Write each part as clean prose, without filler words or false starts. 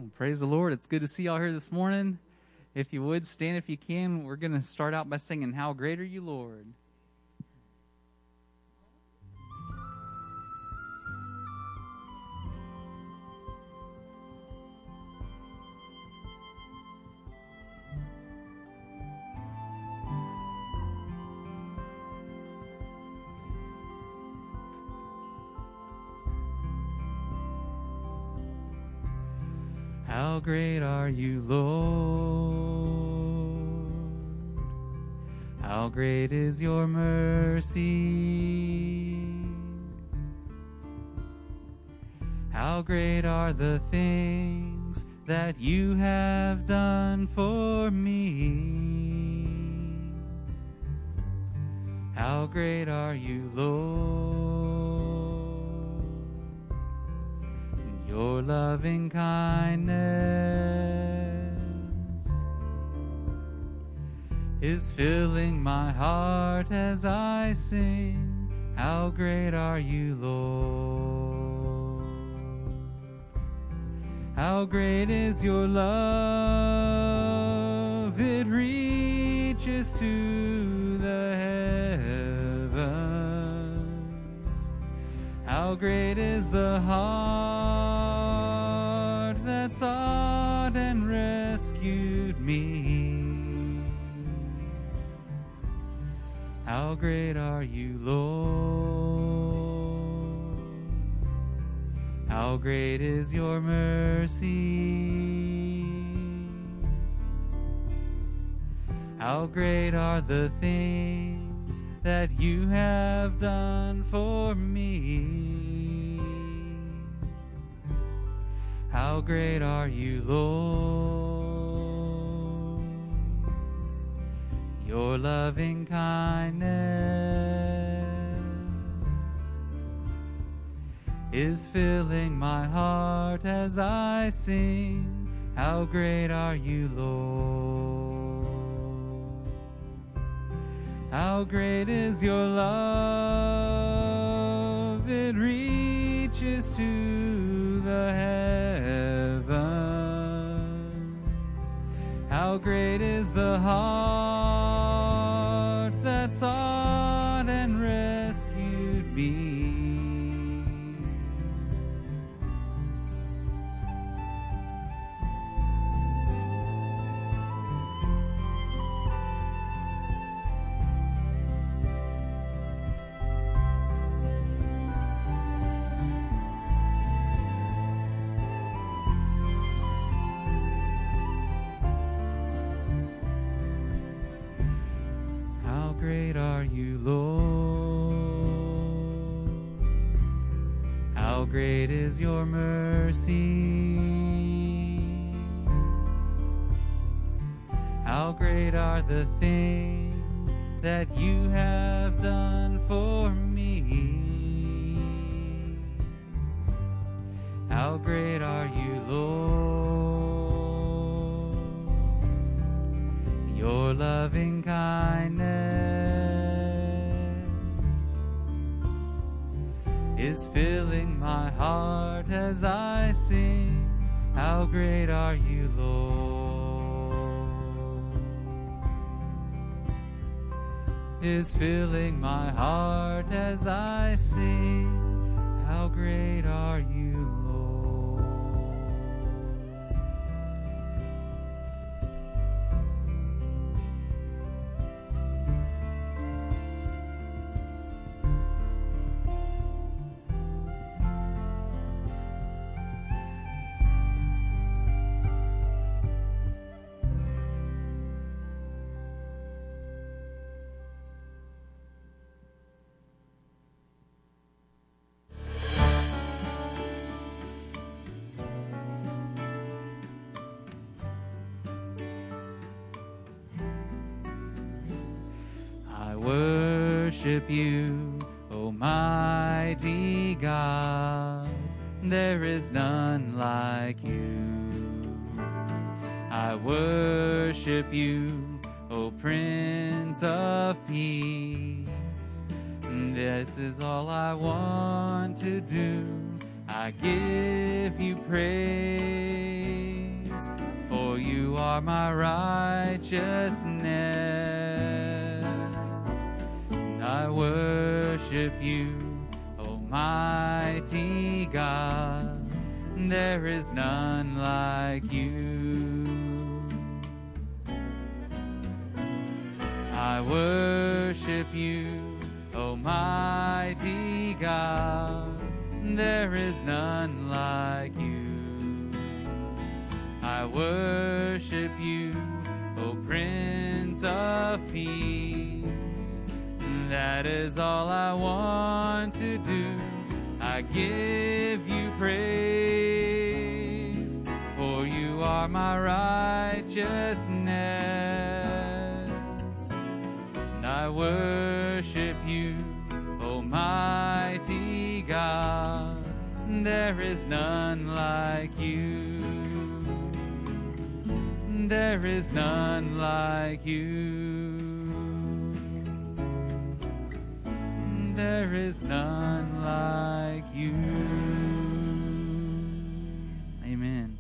Praise the Lord. It's good to see y'all here this morning. If you would, stand if you can. We're going to start out by singing, How Great Are You, Lord. How great are you, Lord? How great is your mercy? How great are the things that you have done for me? How great are you, Lord? Your loving kindness is filling my heart as I sing. How great are you, Lord? How great is your love? It reaches to the heavens. How great is the heart that sought and rescued me. How great are you, Lord? How great is your mercy? How great are the things that you have done for me? How great are you, Lord? Your loving kindness is filling my heart as I sing. How great are you, Lord? How great is your love? It reaches to the heavens. How great is the heart that sought and rescued me. How great are you, Lord? How great is your mercy? How great are the things that you have done for me? How great are you, Lord? Your loving kindness is filling my heart as I sing. How great are you, Lord? Is filling my heart as I sing. How great are you, Lord? I worship you, Almighty God. There is none like you. I worship you, O Prince of Peace. This is all I want to do. I give you praise. are my righteousness. I worship you, Almighty God. There is none like you. I worship you, Almighty God. There is none like you. I worship you, O Prince of Peace. That is all I want to do. I give you praise, for you are my righteousness. And I worship you, Almighty God. There is none like you. There is none like you. There is none like you. Amen.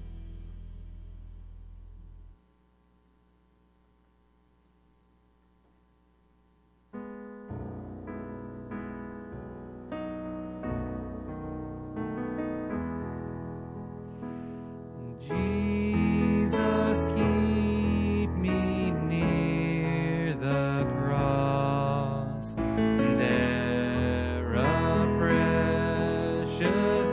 Jesus, keep me near the cross. There a precious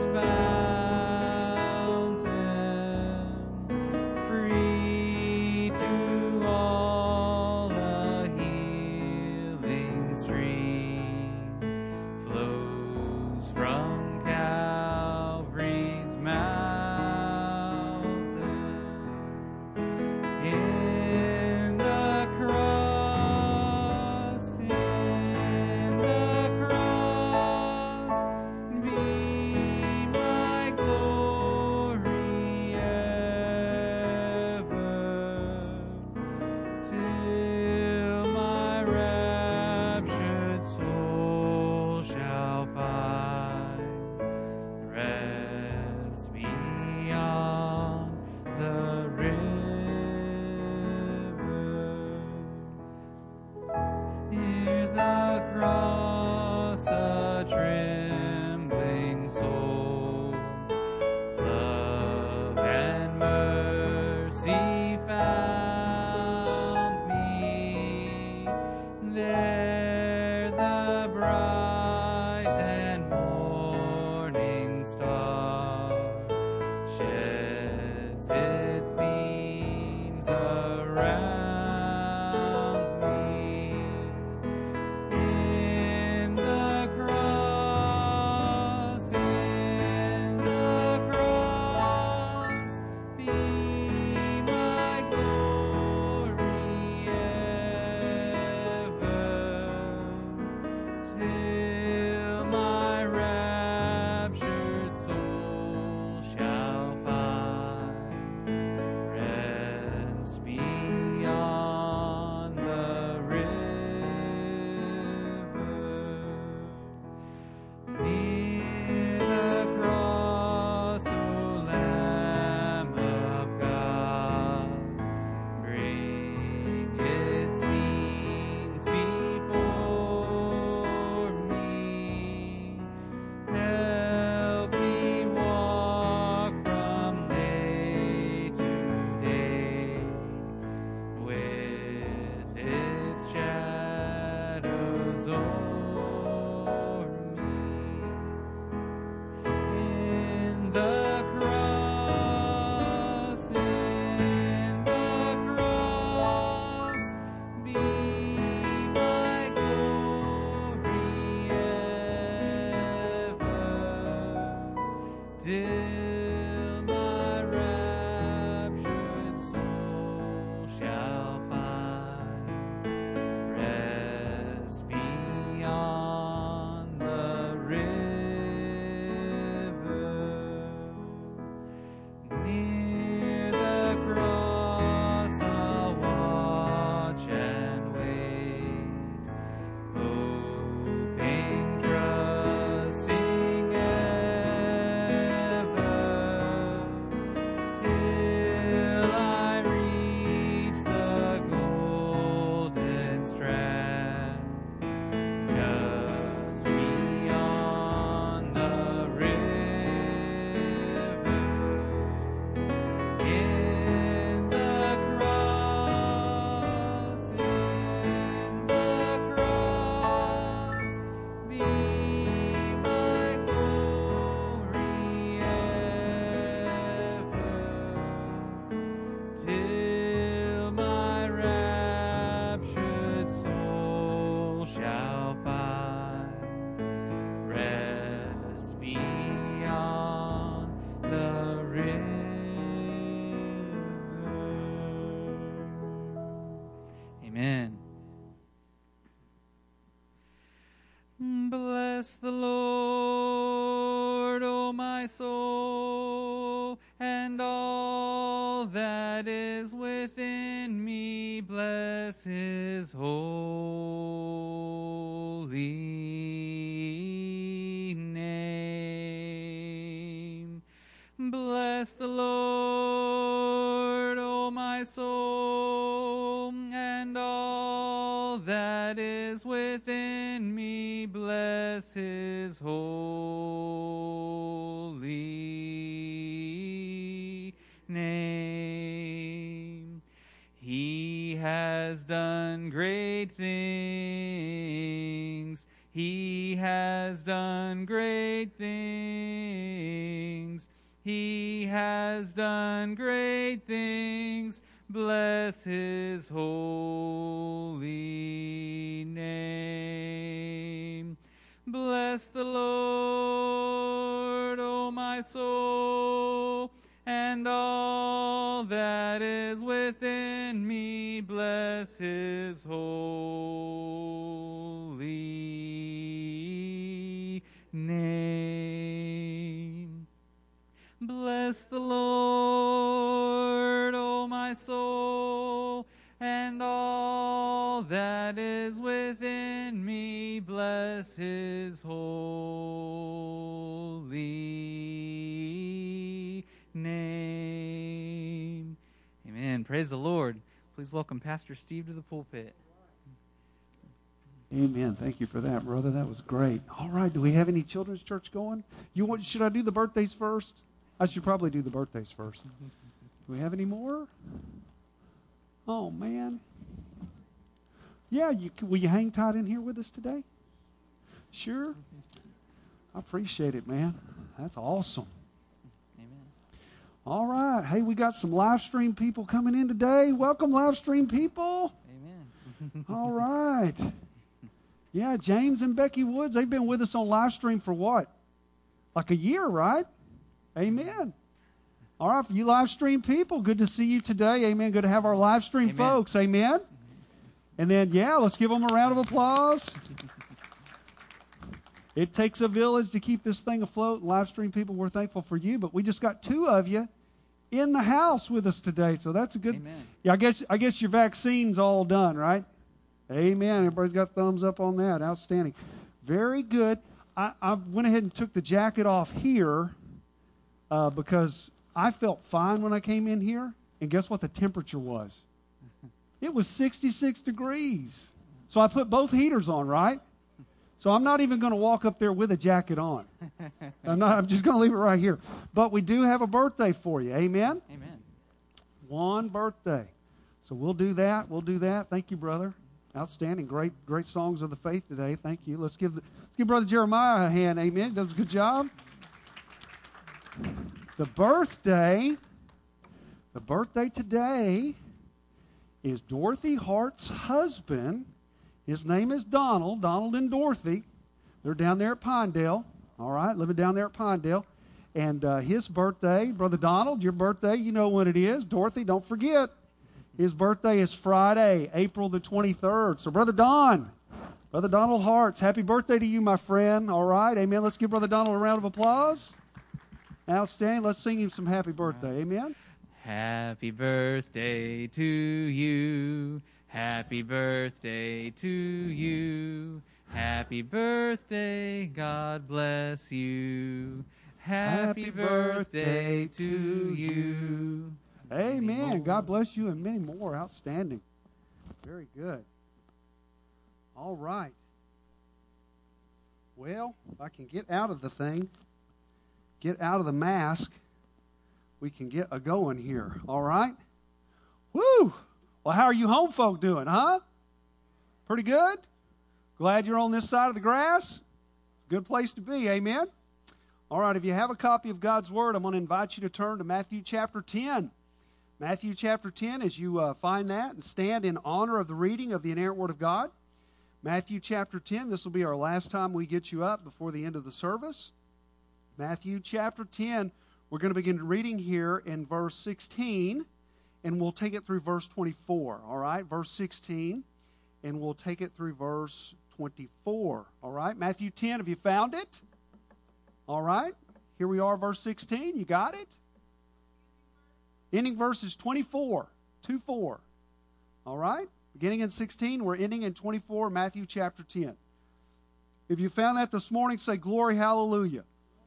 till my raptured soul shall find rest beyond the river. Amen. Bless the Lord, O my soul, and all that is within me. Bless his holy name. Bless the Lord, O my soul, and all that is within me. Bless his holy name. He has done great things. He has done great things. He has done great things. Bless his holy name. Bless the Lord, O my soul, and all that is within me. Bless his holy name. Bless the Lord, O my soul, and all that is within me. Bless his holy name. Amen. Praise the Lord. Please welcome Pastor Steve to the pulpit. Amen. Thank you for that, brother. That was great. All right. Do we have any children's church going? Should I do the birthdays first? I should probably do the birthdays first. Do we have any more? Oh, man. Yeah, will you hang tight in here with us today? Sure? I appreciate it, man. That's awesome. Amen. All right. Hey, we got some live stream people coming in today. Welcome, live stream people. Amen. All right. Yeah, James and Becky Woods, they've been with us on live stream for what? Like a year, right? Amen. All right, for you live stream people, good to see you today. Amen. Good to have our live stream folks. Amen. And then, yeah, let's give them a round of applause. It takes a village to keep this thing afloat. Live stream people, we're thankful for you, but we just got 2 of you in the house with us today, so that's a good. Amen. Yeah, I guess your vaccine's all done, right? Amen. Everybody's got thumbs up on that. Outstanding. Very good. I went ahead and took the jacket off here because I felt fine when I came in here, and guess what the temperature was? It was 66 degrees. So I put both heaters on, right? So I'm not even going to walk up there with a jacket on. I'm just going to leave it right here. But we do have a birthday for you. Amen? Amen. One birthday. So we'll do that. Thank you, brother. Outstanding. Great songs of the faith today. Thank you. Let's give Brother Jeremiah a hand. Amen. He does a good job. The birthday today is Dorothy Hart's husband. His name is Donald and Dorothy. They're down there at Pinedale. All right, living down there at Pinedale. And his birthday, Brother Donald, your birthday, you know when it is. Dorothy, don't forget. His birthday is Friday, April the 23rd. So Brother Donald Hart's, happy birthday to you, my friend. All right, amen. Let's give Brother Donald a round of applause. Outstanding. Let's sing him some happy birthday. Amen. Happy birthday to you. Happy birthday to you. Happy birthday, God bless you. Happy birthday to you. Amen. God bless you and many more. Outstanding. Very good. All right. Well, if I can get out of the thing, get out of the mask, we can get a going here. All right? Woo! Well, how are you home folk doing, huh? Pretty good? Glad you're on this side of the grass? It's a good place to be. Amen? All right, if you have a copy of God's Word, I'm going to invite you to turn to Matthew chapter 10. Matthew chapter 10, as you find that and stand in honor of the reading of the inerrant Word of God. Matthew chapter 10, this will be our last time we get you up before the end of the service. Matthew chapter 10, we're going to begin reading here in verse 16, and we'll take it through verse 24, all right? Verse 16, and we'll take it through verse 24, all right? Matthew 10, have you found it? All right, here we are, verse 16, you got it? Ending verse is 24, 2-4, all right? Beginning in 16, we're ending in 24, Matthew chapter 10. If you found that this morning, say, glory, hallelujah.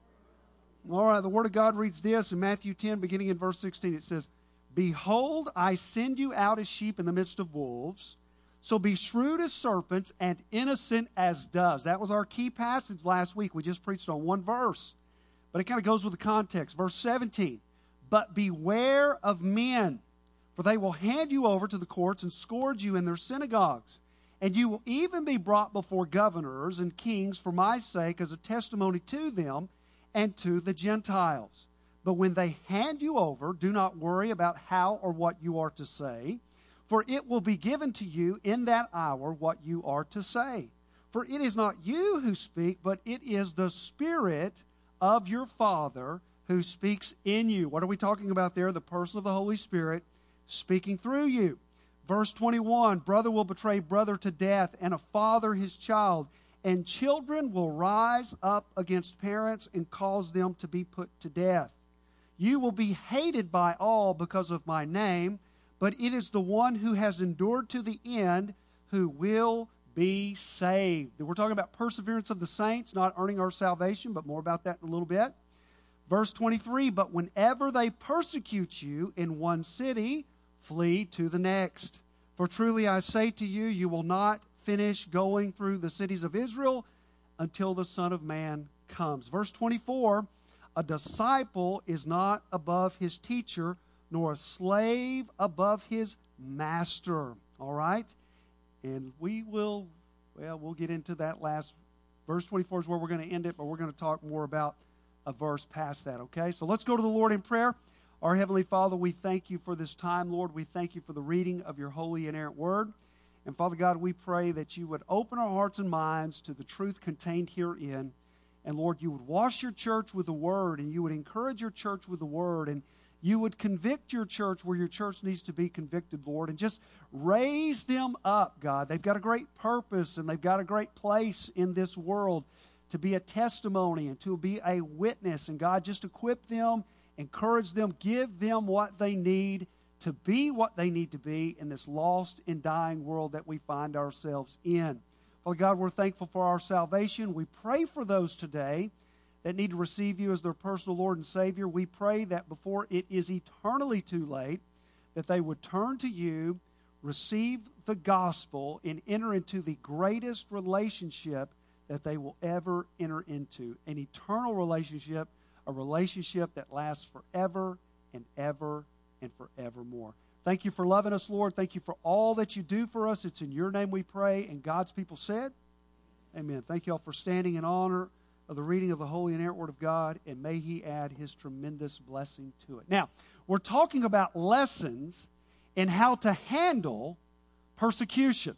All right, the Word of God reads this in Matthew 10, beginning in verse 16. It says, behold, I send you out as sheep in the midst of wolves. So be shrewd as serpents and innocent as doves. That was our key passage last week. We just preached on one verse. But it kind of goes with the context. Verse 17, but beware of men, for they will hand you over to the courts and scourge you in their synagogues. And you will even be brought before governors and kings for my sake as a testimony to them and to the Gentiles. But when they hand you over, do not worry about how or what you are to say, for it will be given to you in that hour what you are to say. For it is not you who speak, but it is the Spirit of your Father who speaks in you. What are we talking about there? The person of the Holy Spirit speaking through you. Verse 21, brother will betray brother to death, and a father his child, and children will rise up against parents and cause them to be put to death. You will be hated by all because of my name, but it is the one who has endured to the end who will be saved. We're talking about perseverance of the saints, not earning our salvation, but more about that in a little bit. Verse 23, but whenever they persecute you in one city, flee to the next. For truly I say to you, you will not finish going through the cities of Israel until the Son of Man comes. Verse 24, a disciple is not above his teacher, nor a slave above his master. All right? And we'll get into that last. Verse 24 is where we're going to end it, but we're going to talk more about a verse past that, okay? So let's go to the Lord in prayer. Our Heavenly Father, we thank you for this time, Lord. We thank you for the reading of your holy inerrant word. And Father God, we pray that you would open our hearts and minds to the truth contained herein. And Lord, you would wash your church with the word, and you would encourage your church with the word, and you would convict your church where your church needs to be convicted, Lord, and just raise them up, God. They've got a great purpose, and they've got a great place in this world to be a testimony and to be a witness. And God, just equip them, encourage them, give them what they need to be what they need to be in this lost and dying world that we find ourselves in. Father God, we're thankful for our salvation. We pray for those today that need to receive you as their personal Lord and Savior. We pray that before it is eternally too late, that they would turn to you, receive the gospel, and enter into the greatest relationship that they will ever enter into. An eternal relationship, a relationship that lasts forever and ever and forevermore. Thank you for loving us, Lord. Thank you for all that you do for us. It's in your name we pray. And God's people said, amen. Thank you all for standing in honor of the reading of the holy and inerrant word of God, and may he add his tremendous blessing to it. Now, we're talking about lessons in how to handle persecution.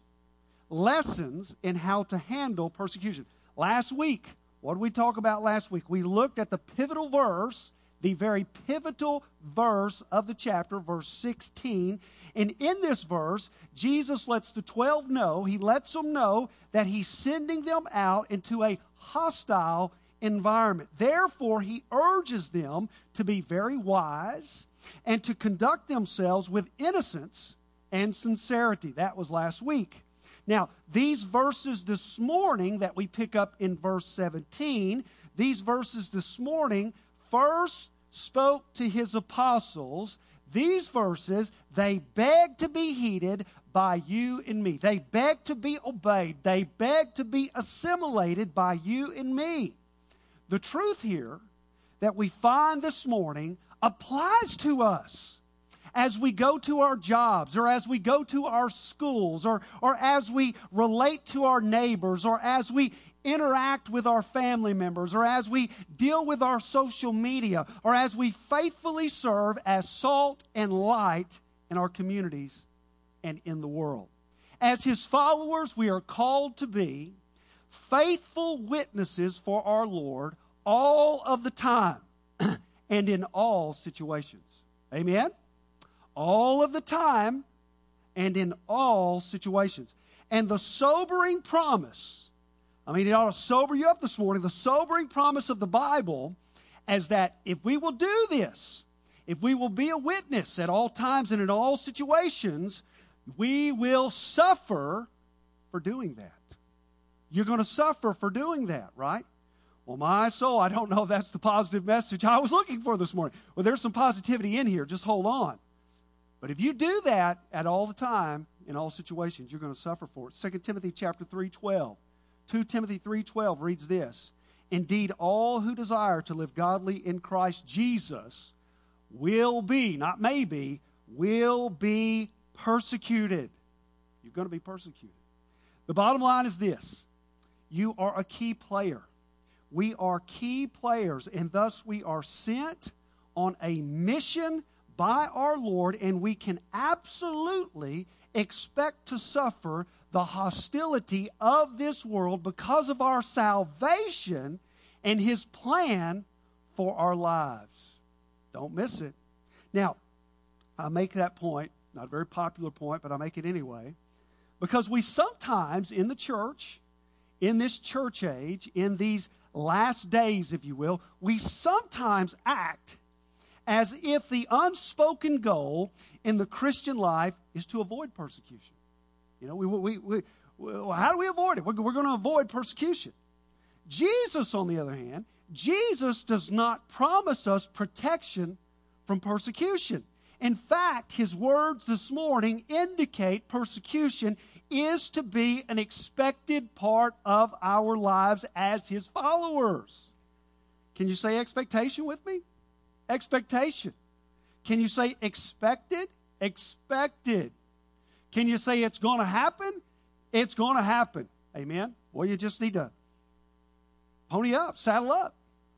Lessons in how to handle persecution. Last week, what did we talk about last week? We looked at the pivotal verse, the very pivotal verse of the chapter, verse 16. And in this verse, Jesus lets the 12 know, he lets them know that he's sending them out into a hostile environment. Therefore, he urges them to be very wise and to conduct themselves with innocence and sincerity. That was last week. Now, these verses this morning that we pick up in verse 17, these verses this morning first spoke to his apostles. These verses, they beg to be heeded by you and me. They beg to be obeyed. They beg to be assimilated by you and me. The truth here that we find this morning applies to us as we go to our jobs, or as we go to our schools, or as we relate to our neighbors, or as we interact with our family members, or as we deal with our social media, or as we faithfully serve as salt and light in our communities and in the world. As His followers, we are called to be faithful witnesses for our Lord all of the time and in all situations. Amen? All of the time and in all situations. And the sobering promise, it ought to sober you up this morning, the sobering promise of the Bible is that if we will do this, if we will be a witness at all times and in all situations, we will suffer for doing that. You're going to suffer for doing that, right? Well, my soul, I don't know if that's the positive message I was looking for this morning. Well, there's some positivity in here. Just hold on. But if you do that at all the time, in all situations, you're going to suffer for it. 2 Timothy chapter 3:12. 2 Timothy 3:12 reads this. Indeed, all who desire to live godly in Christ Jesus will be, not maybe, will be persecuted. You're going to be persecuted. The bottom line is this. You are a key player. We are key players, and thus we are sent on a mission by our Lord, and we can absolutely expect to suffer the hostility of this world because of our salvation and His plan for our lives. Don't miss it. Now, I make that point, not a very popular point, but I make it anyway, because we sometimes in the church, in this church age, in these last days, if you will, we sometimes act as if the unspoken goal in the Christian life is to avoid persecution. You know, how do we avoid it? We're going to avoid persecution. Jesus, on the other hand, Jesus does not promise us protection from persecution. In fact, His words this morning indicate persecution is to be an expected part of our lives as His followers. Can you say expectation with me? Expectation. Can you say expected? Expected. Can you say it's going to happen? It's going to happen. Amen? Well, you just need to pony up, saddle up.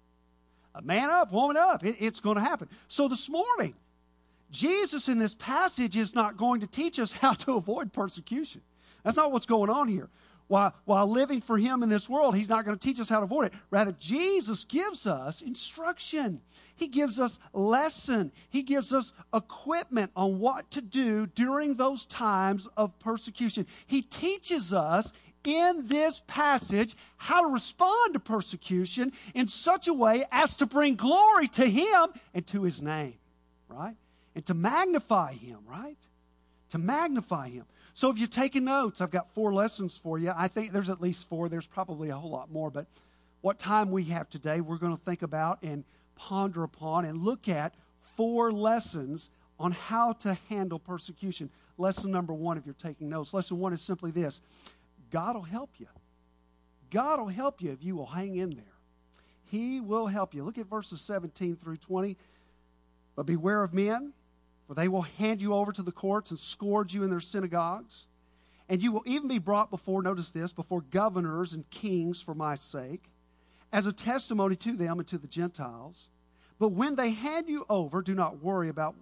Man up, woman up. It's going to happen. So this morning, Jesus in this passage is not going to teach us how to avoid persecution. That's not what's going on here. While living for Him in this world, He's not going to teach us how to avoid it. Rather, Jesus gives us instruction. He gives us lesson. He gives us equipment on what to do during those times of persecution. He teaches us in this passage how to respond to persecution in such a way as to bring glory to Him and to His name, right? And to magnify Him, right? To magnify Him. So if you're taking notes, I've got 4 lessons for you. I think there's at least 4. There's probably a whole lot more. But what time we have today, we're going to think about and ponder upon and look at 4 lessons on how to handle persecution. Lesson number 1, if you're taking notes. Lesson 1 is simply this. God will help you. God will help you if you will hang in there. He will help you. Look at verses 17 through 20. But beware of men, for they will hand you over to the courts and scourge you in their synagogues. And you will even be brought before, notice this, before governors and kings for my sake, as a testimony to them and to the Gentiles. But when they hand you over, do not worry about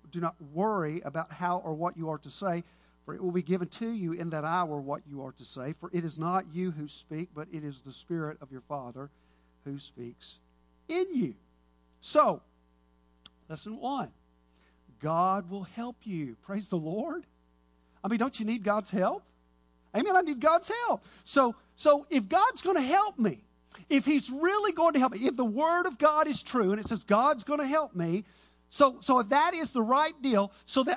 how or what you are to say, for it will be given to you in that hour what you are to say. For it is not you who speak, but it is the Spirit of your Father who speaks in you. So, lesson 1. God will help you. Praise the Lord. Don't you need God's help? Amen. I need God's help. So if God's going to help me, if He's really going to help me, if the Word of God is true, and it says God's going to help me, so if that is the right deal,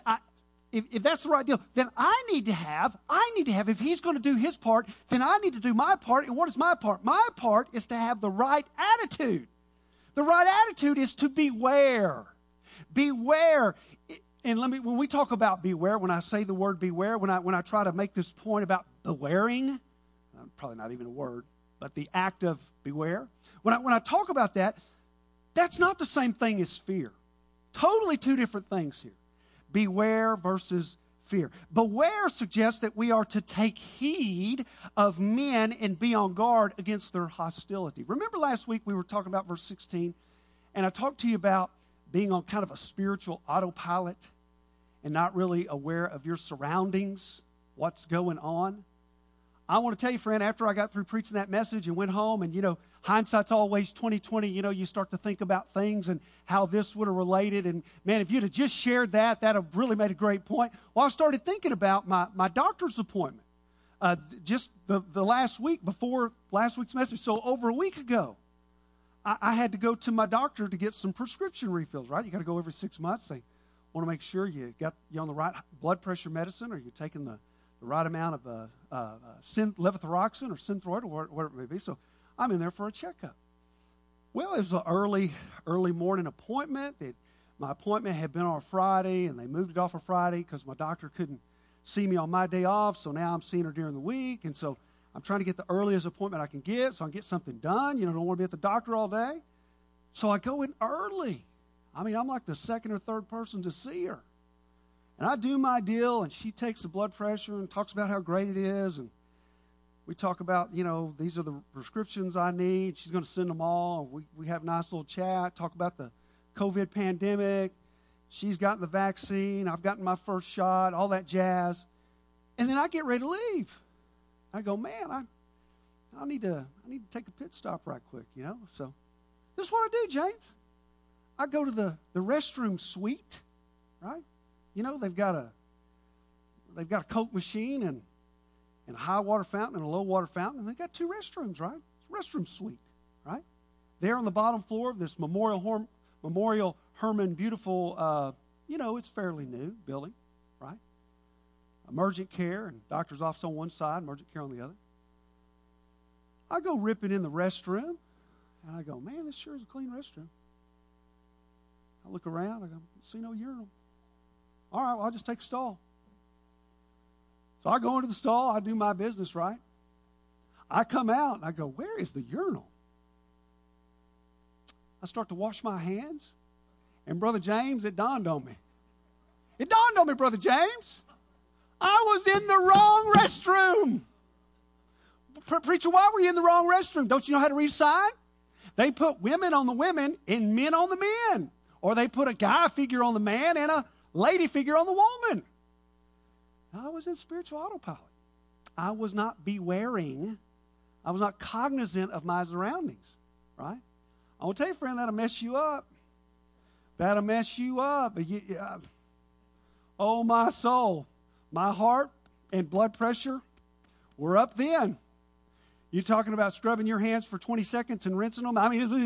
if that's the right deal, then I need to have, if He's going to do His part, then I need to do my part. And what is my part? My part is to have the right attitude. The right attitude is to beware. Beware. And when we talk about beware, when I say the word beware, when I try to make this point about bewaring, probably not even a word, but the act of beware. When I talk about that, that's not the same thing as fear. Totally 2 different things here. Beware versus fear. Beware suggests that we are to take heed of men and be on guard against their hostility. Remember last week we were talking about verse 16, and I talked to you about being on kind of a spiritual autopilot and not really aware of your surroundings, what's going on. I want to tell you, friend, after I got through preaching that message and went home, and hindsight's always 20/20, you start to think about things and how this would have related. And man, if you'd have just shared that, that'd have really made a great point. Well, I started thinking about my doctor's appointment just the last week before last week's message. So over a week ago, I had to go to my doctor to get some prescription refills, right? You got to go every 6 months. They want to make sure you're on the right blood pressure medicine, or you're taking the right amount of levothyroxine or Synthroid, or whatever it may be. So I'm in there for a checkup. Well, it was an early morning appointment. My appointment had been on a Friday, and they moved it off a Friday because my doctor couldn't see me on my day off, so now I'm seeing her during the week. And so I'm trying to get the earliest appointment I can get so I can get something done. Don't want to be at the doctor all day. So I go in early. I'm like the second or third person to see her. And I do my deal, and she takes the blood pressure and talks about how great it is. And we talk about, these are the prescriptions I need. She's going to send them all. We have a nice little chat, talk about the COVID pandemic. She's gotten the vaccine. I've gotten my first shot, all that jazz. And then I get ready to leave. I go, man, I need to take a pit stop right quick, So this is what I do, James. I go to the restroom suite, right? They've got a Coke machine and a high water fountain and a low water fountain, and they've got two restrooms, right? It's a restroom suite, right? There on the bottom floor of this Memorial Hermann beautiful, it's fairly new building, right? Emergent care and doctor's office on one side, emergent care on the other. I go ripping in the restroom, and I go, man, this sure is a clean restroom. I look around, I go, see no urinal. All right, well, I'll just take a stall. So I go into the stall, I do my business, right? I come out, and I go, where is the urinal? I start to wash my hands, and Brother James, it dawned on me. It dawned on me, Brother James. I was in the wrong restroom. Preacher, why were you in the wrong restroom? Don't you know how to read sign? They put women on the women and men on the men. Or they put a guy figure on the man and a lady figure on the woman. I was in spiritual autopilot. I was not bewaring. I was not cognizant of my surroundings, right? I will tell you, friend, that'll mess you up. That'll mess you up. Oh, my soul. My heart and blood pressure were up then. You talking about scrubbing your hands for 20 seconds and rinsing them?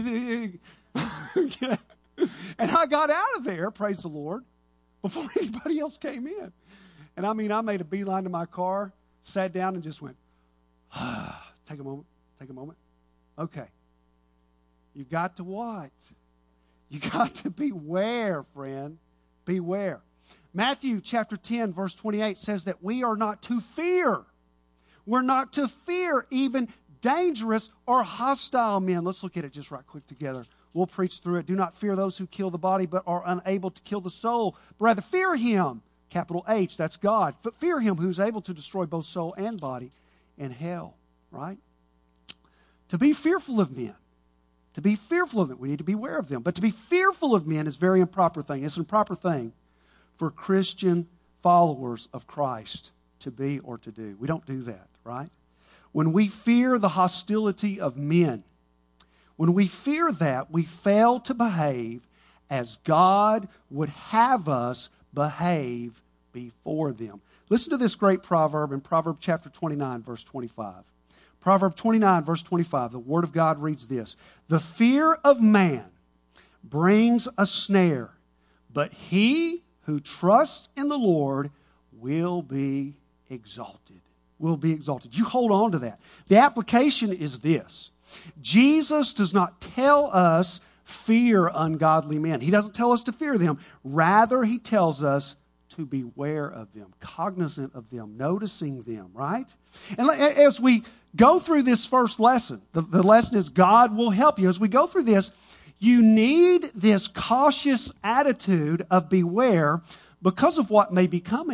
And I got out of there, praise the Lord, before anybody else came in. And I made a beeline to my car, sat down and just went, take a moment. Okay. You got to what? You got to beware, friend. Beware. Matthew chapter 10, verse 28 says that we are not to fear. We're not to fear even dangerous or hostile men. Let's look at it just right quick together. We'll preach through it. Do not fear those who kill the body but are unable to kill the soul. But rather fear Him, capital H, that's God. But fear Him who's able to destroy both soul and body in hell, right? To be fearful of men. To be fearful of them. We need to be aware of them. But to be fearful of men is a very improper thing. It's an improper thing for Christian followers of Christ to be or to do. We don't do that, right? When we fear the hostility of men, when we fear that, we fail to behave as God would have us behave before them. Listen to this great proverb in Proverbs chapter 29, verse 25. Proverb 29, verse 25, the Word of God reads this: the fear of man brings a snare, but he who trusts in the Lord will be exalted. Will be exalted. You hold on to that. The application is this: Jesus does not tell us fear ungodly men. He doesn't tell us to fear them. Rather, He tells us to beware of them, cognizant of them, noticing them, right? And as we go through this first lesson, the lesson is God will help you. As we go through this, you need this cautious attitude of beware because of what may be coming.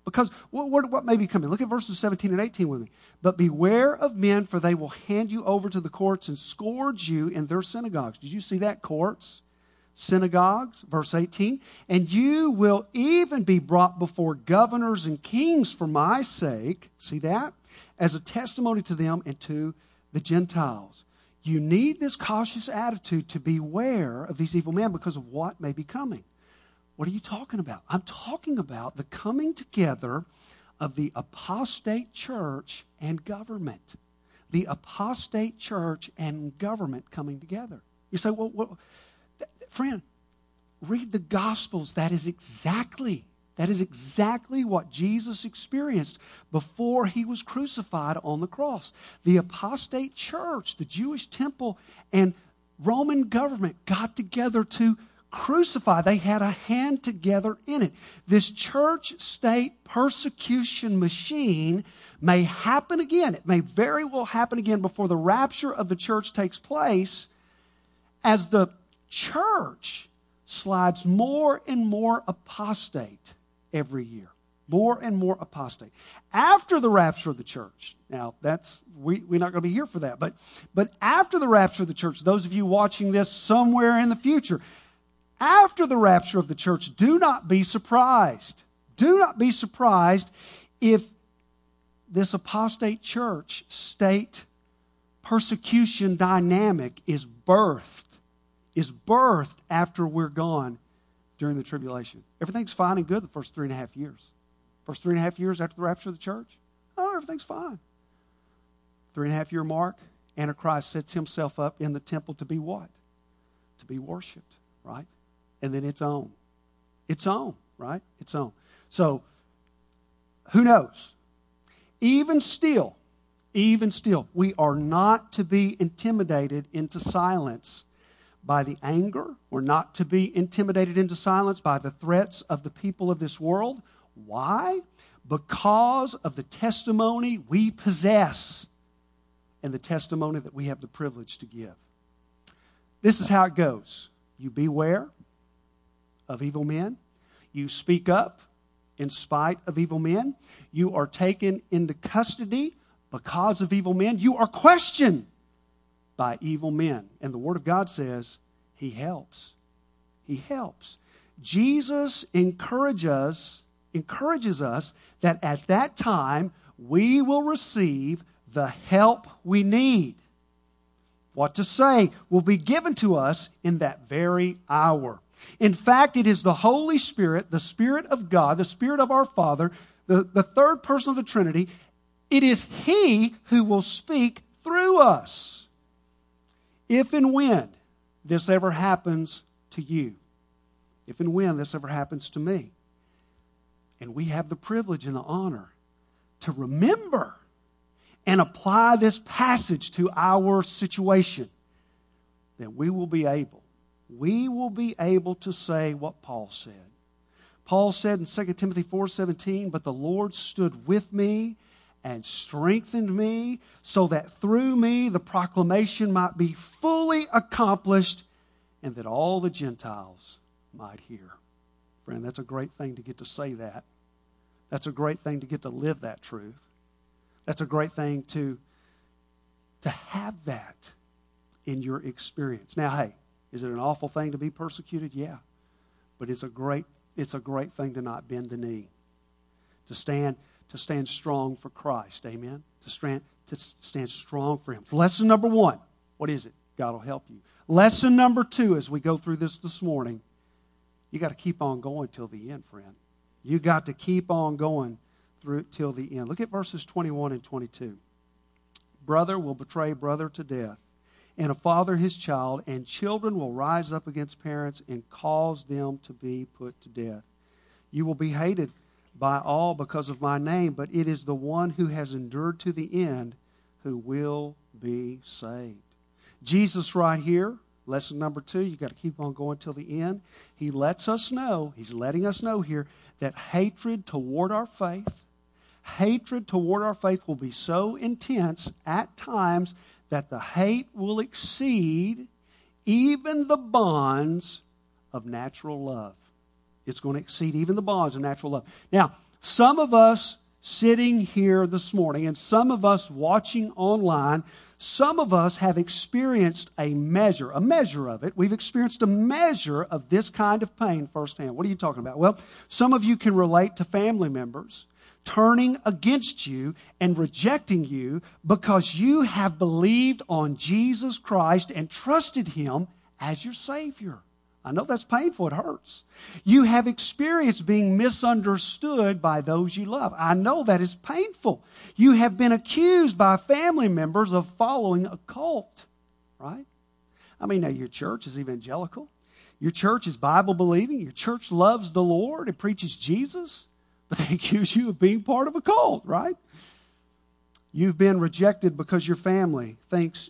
Because what may be coming? Look at verses 17 and 18 with me. But beware of men, for they will hand you over to the courts and scourge you in their synagogues. Did you see that? Courts, synagogues, verse 18. And you will even be brought before governors and kings for my sake. See that? As a testimony to them and to the Gentiles. You need this cautious attitude to beware of these evil men because of what may be coming. What are you talking about? I'm talking about the coming together of the apostate church and government. The apostate church and government coming together. You say, well, friend, read the Gospels. That is exactly what Jesus experienced before he was crucified on the cross. The apostate church, the Jewish temple, and Roman government got together to crucify. They had a hand together in it. This church-state persecution machine may happen again. It may very well happen again before the rapture of the church takes place as the church slides more and more apostate every year. More and more apostate. After the rapture of the church, now we're not going to be here for that, but after the rapture of the church, those of you watching this somewhere in the future, after the rapture of the church, do not be surprised. Do not be surprised if this apostate church state persecution dynamic is birthed after we're gone during the tribulation. Everything's fine and good the first 3.5 years. First 3.5 years after the rapture of the church, everything's fine. 3.5 year mark, Antichrist sets himself up in the temple to be what? To be worshipped, right? And then it's on. It's on, right? It's on. So, who knows? Even still, we are not to be intimidated into silence by the anger. We're not to be intimidated into silence by the threats of the people of this world. Why? Because of the testimony we possess and the testimony that we have the privilege to give. This is how it goes. You beware of evil men. You speak up in spite of evil men. You are taken into custody because of evil men. You are questioned by evil men. And the Word of God says He helps. He helps. Jesus encourages us that at that time we will receive the help we need. What to say will be given to us in that very hour. In fact, it is the Holy Spirit, the Spirit of God, the Spirit of our Father, the third person of the Trinity. It is He who will speak through us. If and when this ever happens to you, if and when this ever happens to me, and we have the privilege and the honor to remember and apply this passage to our situation, then we will be able to say what Paul said. Paul said in 2 Timothy 4:17, "But the Lord stood with me and strengthened me, so that through me the proclamation might be fully accomplished, and that all the Gentiles might hear." Friend, that's a great thing to get to say that. That's a great thing to get to live that truth. That's a great thing to have that in your experience. Now, hey, is it an awful thing to be persecuted? Yeah. But it's a great thing to not bend the knee. To stand strong for Christ. Amen? To stand strong for Him. Lesson number 1. What is it? God will help you. Lesson number 2, as we go through this morning, you got to keep on going till the end, friend. You got to keep on going through till the end. Look at verses 21 and 22. Brother will betray brother to death, and a father his child, and children will rise up against parents and cause them to be put to death. You will be hated by all because of my name, but it is the one who has endured to the end who will be saved. Jesus right here, lesson number 2, you've got to keep on going till the end. He lets us know, He's letting us know here, that hatred toward our faith will be so intense at times that the hate will exceed even the bonds of natural love. It's going to exceed even the bonds of natural love. Now, some of us sitting here this morning and some of us watching online, some of us have experienced a measure of it. We've experienced a measure of this kind of pain firsthand. What are you talking about? Well, some of you can relate to family members turning against you and rejecting you because you have believed on Jesus Christ and trusted Him as your Savior. I know that's painful. It hurts. You have experienced being misunderstood by those you love. I know that is painful. You have been accused by family members of following a cult, right? I mean, now your church is evangelical. Your church is Bible believing. Your church loves the Lord and preaches Jesus. But they accuse you of being part of a cult, right? You've been rejected because your family thinks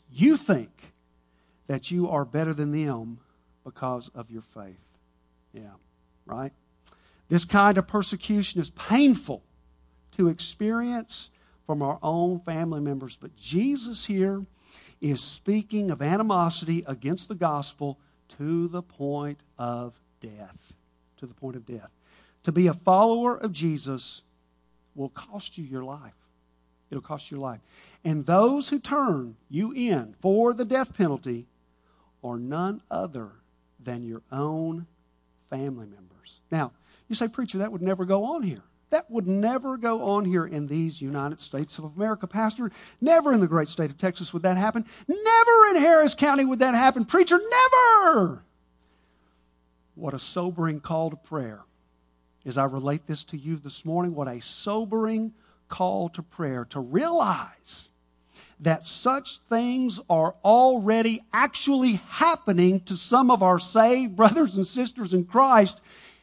that you are better than them because of your faith. Yeah, right? This kind of persecution is painful to experience from our own family members. But Jesus here is speaking of animosity against the gospel to the point of death. To the point of death. To be a follower of Jesus will cost you your life. It'll cost you your life. And those who turn you in for the death penalty are none other than your own family members. Now, you say, preacher, that would never go on here. That would never go on here in these United States of America. Pastor, never in the great state of Texas would that happen. Never in Harris County would that happen. Preacher, never! What a sobering call to prayer. As I relate this to you this morning, what a sobering call to prayer, to realize that such things are already actually happening to some of our saved brothers and sisters in Christ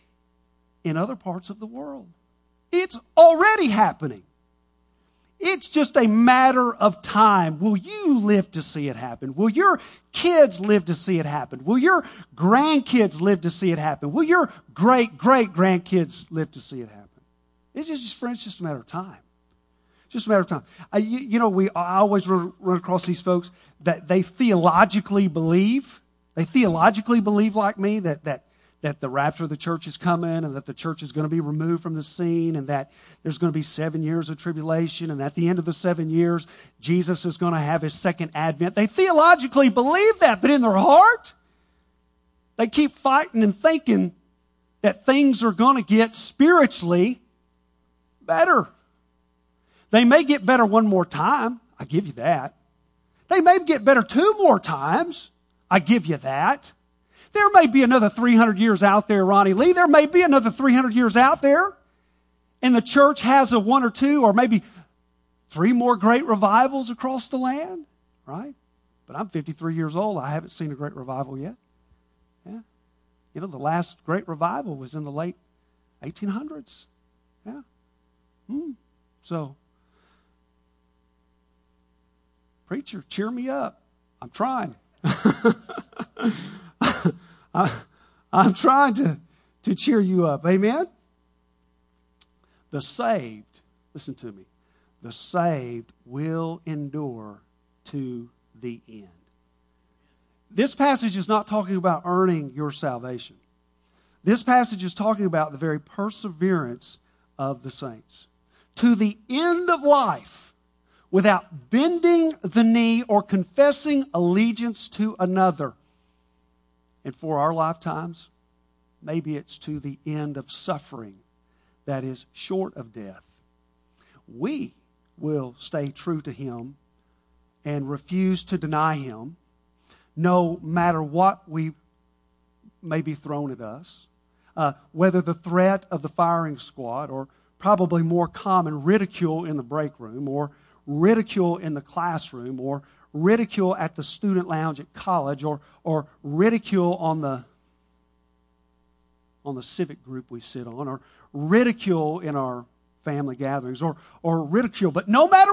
in other parts of the world. It's already happening. It's just a matter of time. Will you live to see it happen? Will your kids live to see it happen? Will your grandkids live to see it happen? Will your great-great-grandkids live to see it happen? It's just, friends, just a matter of time. Just a matter of time. I always run across these folks that they theologically believe. They theologically believe like me that the rapture of the church is coming and that the church is going to be removed from the scene and that there's going to be 7 years of tribulation and at the end of the 7 years, Jesus is going to have His second advent. They theologically believe that, but in their heart, they keep fighting and thinking that things are going to get spiritually better. They may get better one more time. I give you that. They may get better 2 more times. I give you that. There may be another 300 years out there, Ronnie Lee. There may be another 300 years out there. And the church has a 1 or 2 or maybe 3 more great revivals across the land. Right? But I'm 53 years old. I haven't seen a great revival yet. Yeah. You know, the last great revival was in the late 1800s. Yeah. So, preacher, cheer me up. I'm trying. I'm trying to cheer you up. Amen? The saved, listen to me, the saved will endure to the end. This passage is not talking about earning your salvation. This passage is talking about the very perseverance of the saints. To the end of life, without bending the knee or confessing allegiance to another. And for our lifetimes, maybe it's to the end of suffering that is short of death. We will stay true to Him and refuse to deny Him, no matter what we may be thrown at us, whether the threat of the firing squad or probably more common ridicule in the break room or ridicule in the classroom or ridicule at the student lounge at college or ridicule on the civic group we sit on or ridicule in our family gatherings or ridicule. But no matter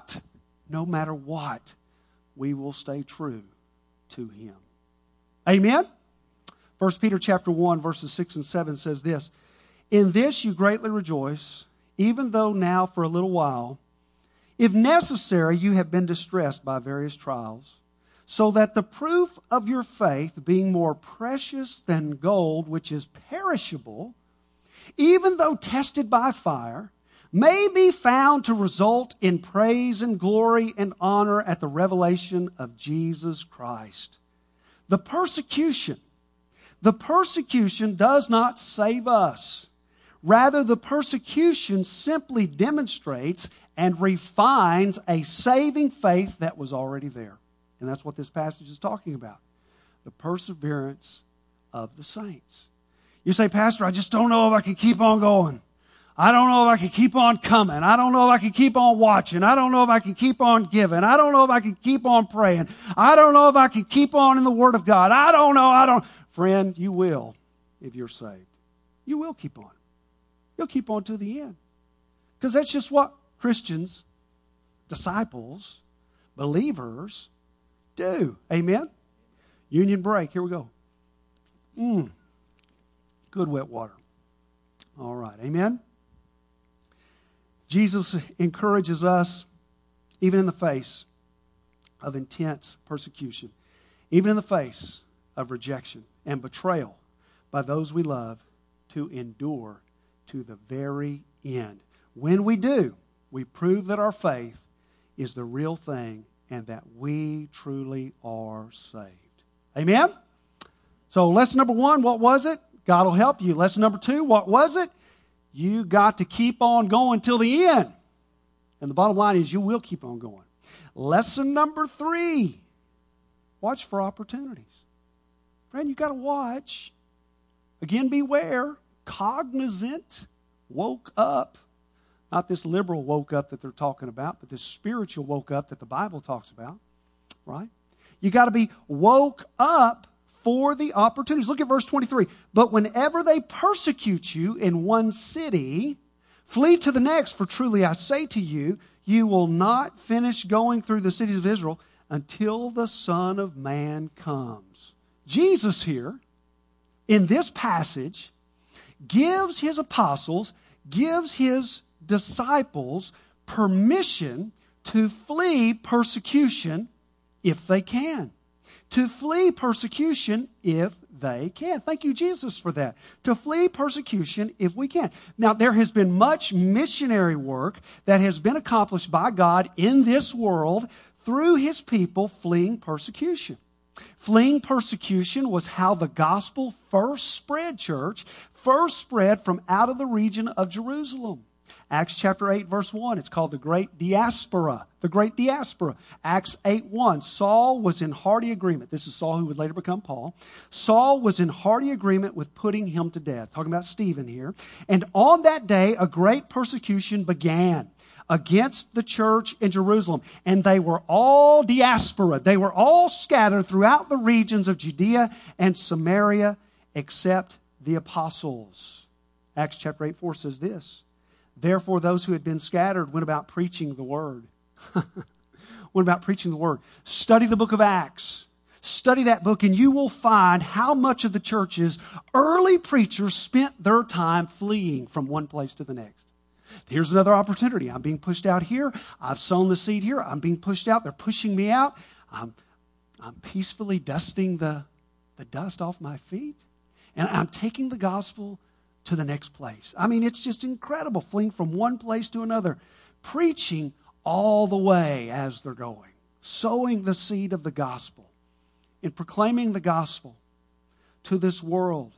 what, we will stay true to Him. Amen? 1 Peter chapter 1 verses 6 and 7 says this, "In this you greatly rejoice, even though now for a little while, if necessary, you have been distressed by various trials, so that the proof of your faith, being more precious than gold, which is perishable, even though tested by fire, may be found to result in praise and glory and honor at the revelation of Jesus Christ. The persecution does not save us. Rather, the persecution simply demonstrates and refines a saving faith that was already there. And that's what this passage is talking about. The perseverance of the saints. You say, Pastor, I just don't know if I can keep on going. I don't know if I can keep on coming. I don't know if I can keep on watching. I don't know if I can keep on giving. I don't know if I can keep on praying. I don't know if I can keep on in the Word of God. I don't know. Friend, you will if you're saved. You will keep on. You'll keep on to the end. Because that's just what Christians, disciples, believers do. Amen? Union break. Here we go. Good wet water. All right. Amen? Jesus encourages us, even in the face of intense persecution, even in the face of rejection and betrayal by those we love, to endure to the very end. When we do, we prove that our faith is the real thing and that we truly are saved. Amen? So lesson number 1, what was it? God will help you. Lesson number 2, what was it? You got to keep on going till the end. And the bottom line is you will keep on going. Lesson number 3, watch for opportunities. Friend, you got to watch. Again, beware. Cognizant, woke up. Not this liberal woke up that they're talking about, but this spiritual woke up that the Bible talks about. Right? You got to be woke up for the opportunities. Look at verse 23. But whenever they persecute you in one city, flee to the next, for truly I say to you, you will not finish going through the cities of Israel until the Son of Man comes. Jesus here, in this passage, gives his apostles, gives his disciples permission to flee persecution if they can. To flee persecution if they can. Thank you, Jesus, for that. To flee persecution if we can. Now, there has been much missionary work that has been accomplished by God in this world through his people fleeing persecution. Fleeing persecution was how the gospel first spread, church, first spread from out of the region of Jerusalem. Acts chapter 8, verse 1, it's called the Great Diaspora. The Great Diaspora. Acts 8:1, Saul was in hearty agreement. This is Saul who would later become Paul. Saul was in hearty agreement with putting him to death. Talking about Stephen here. And on that day, a great persecution began against the church in Jerusalem. And they were all diaspora. They were all scattered throughout the regions of Judea and Samaria except the apostles. Acts chapter 8:4 says this. Therefore, those who had been scattered went about preaching the word. Went about preaching the word. Study the book of Acts. Study that book and you will find how much of the church's early preachers spent their time fleeing from one place to the next. Here's another opportunity. I'm being pushed out here. I've sown the seed here. I'm being pushed out. They're pushing me out. I'm peacefully dusting the dust off my feet. And I'm taking the gospel to the next place. I mean, it's just incredible, fleeing from one place to another, preaching all the way as they're going, sowing the seed of the gospel, and proclaiming the gospel to this world.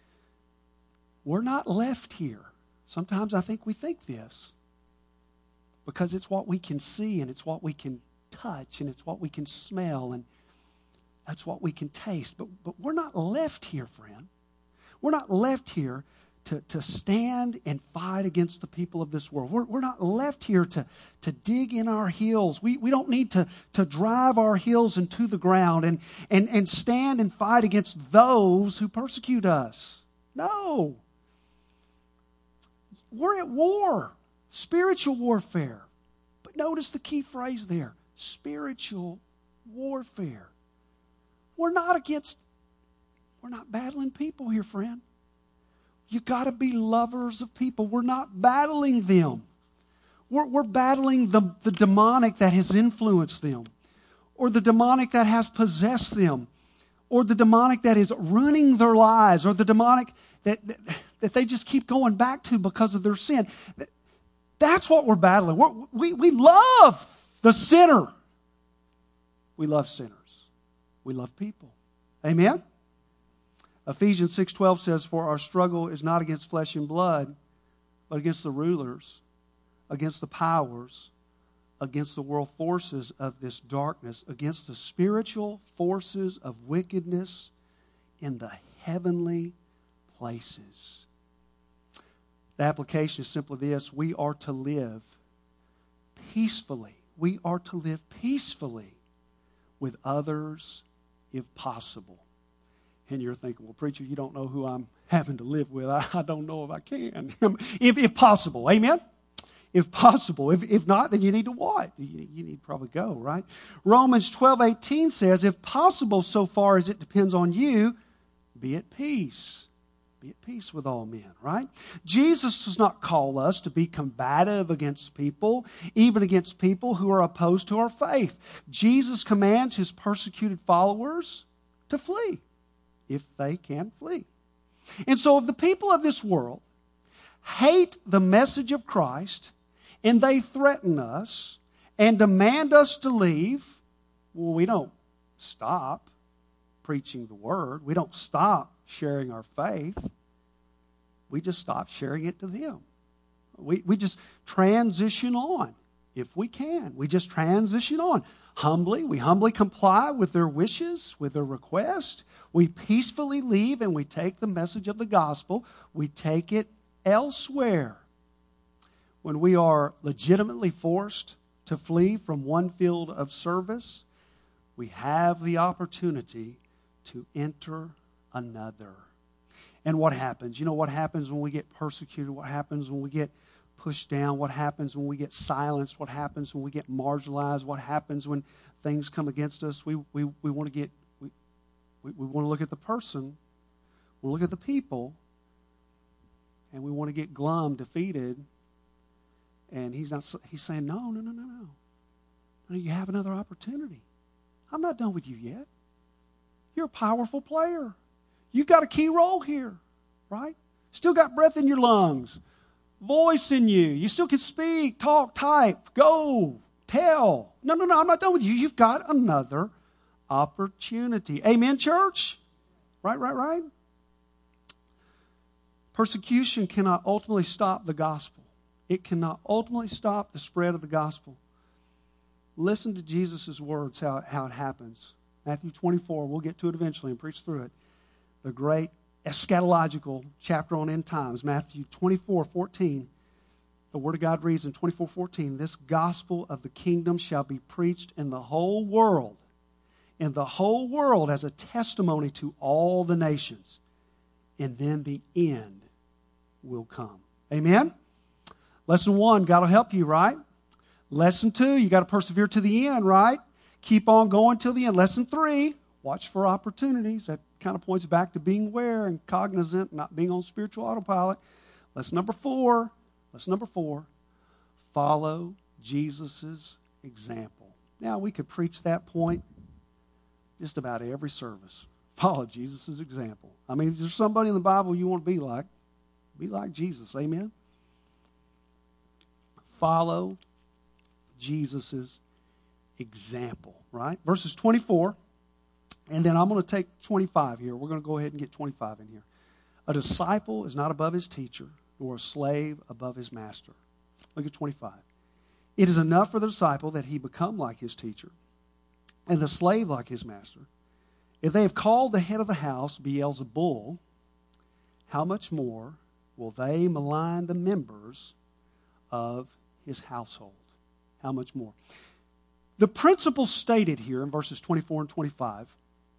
We're not left here. Sometimes I think we think this because it's what we can see and it's what we can touch and it's what we can smell and that's what we can taste. But we're not left here, friend. We're not left here to stand and fight against the people of this world. We're not left here to dig in our heels. We don't need to drive our heels into the ground and stand and fight against those who persecute us. No. We're at war. Spiritual warfare. But notice the key phrase there. Spiritual warfare. We're not battling people here, friend. You got to be lovers of people. We're not battling them. We're battling the demonic that has influenced them, or the demonic that has possessed them, or the demonic that is ruining their lives, or the demonic that that they just keep going back to because of their sin. That's what we're battling. We love the sinner. We love sinners. We love people. Amen? Ephesians 6:12 says, "For our struggle is not against flesh and blood, but against the rulers, against the powers, against the world forces of this darkness, against the spiritual forces of wickedness in the heavenly places." The application is simply this: we are to live peacefully. We are to live peacefully with others if possible. And you're thinking, well, preacher, you don't know who I'm having to live with. I don't know if I can. if possible, amen? If possible. If not, then you need to what? You need to probably go, right? Romans 12:18 says, "If possible, so far as it depends on you, be at peace." Be at peace with all men, right? Jesus does not call us to be combative against people, even against people who are opposed to our faith. Jesus commands his persecuted followers to flee, if they can flee. And so if the people of this world hate the message of Christ, and they threaten us and demand us to leave, well, we don't stop preaching the word. We don't stop sharing our faith. We just stop sharing it to them. We just transition on if we can. We just transition on. We humbly comply with their wishes, with their request. We peacefully leave and we take the message of the gospel. We take it elsewhere. When we are legitimately forced to flee from one field of service, we have the opportunity to enter another. And what happens? You know what happens when we get persecuted? What happens when we get pushed down? What happens when we get silenced? What happens when we get marginalized? What happens when things come against us? We want to look at the person, we look at the people, and we want to get glum, defeated. And he's saying, no. You have another opportunity. I'm not done with you yet. You're a powerful player. You've got a key role here, right? Still got breath in your lungs, voice in you. You still can speak, talk, type, go, tell. No, I'm not done with you. You've got another opportunity. Amen, church? Right. Persecution cannot ultimately stop the gospel. It cannot ultimately stop the spread of the gospel. Listen to Jesus' words, how it happens. Matthew 24, we'll get to it eventually and preach through it. The great eschatological chapter on end times, Matthew 24:14. The Word of God reads in 24:14, "This gospel of the kingdom shall be preached in the whole world, and the whole world as a testimony to all the nations, and then the end will come." Amen? Lesson 1, God will help you, right? Lesson 2, you got to persevere to the end, right? Keep on going till the end. Lesson 3, watch for opportunities. That kind of points back to being aware and cognizant, not being on spiritual autopilot. Lesson number 4, follow Jesus' example. Now, we could preach that point just about every service. Follow Jesus' example. I mean, if there's somebody in the Bible you want to be like Jesus. Amen? Follow Jesus' example, right? Verses 24, and then I'm going to take 25 here. We're going to go ahead and get 25 in here. "A disciple is not above his teacher, nor a slave above his master." Look at 25. "It is enough for the disciple that he become like his teacher, and the slave like his master. If they have called the head of the house Beelzebul, how much more will they malign the members of his household?" How much more? The principle stated here in verses 24 and 25,